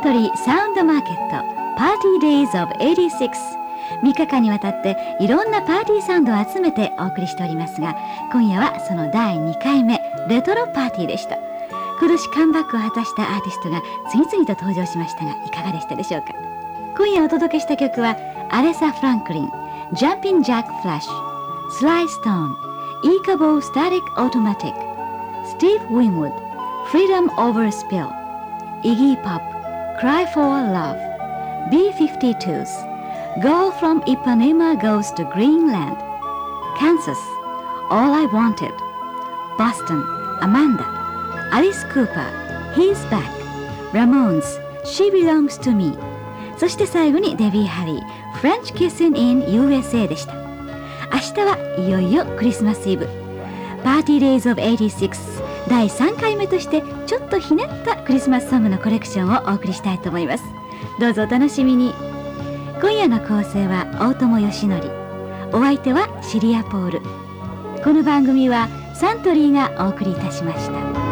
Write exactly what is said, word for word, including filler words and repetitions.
トリーサウンドマーケットパーティーデイズオブエイティーシックス、みっかかんにわたっていろんなパーティーサウンドを集めてお送りしておりますが、今夜はそのだいにかいめレトロパーティーでした。今年カムバックを果たしたアーティストが次々と登場しましたが、いかがでしたでしょうか。今夜お届けした曲はアレサ・フランクリン、ジャンピン・ジャック・フラッシュ、スライ・ストーン、イーカボー・スタティック・オートマティック、スティーブ・ウィンウッド、フリーダム・オーバー・スピル、イギー・ポップ、Cry for Love、ビーフィフティーツーズ、Girl from Ipanema Goes to Greenland、Kansas、All I Wanted、Boston、Amanda、アリス・クーパー、He's Back、Ramones、She Belongs to Me、そして最後にデビー・ハリー、French Kissing in ユーエスエー でした。明日はいよいよクリスマスイブ。パーティーデイズオブエイティーシックスだいさんかいめとしてちょっとひねったクリスマスソングのコレクションをお送りしたいと思います。どうぞお楽しみに。今夜の構成は大友義則、お相手はシリア・ポール。この番組はサントリーがお送りいたしました。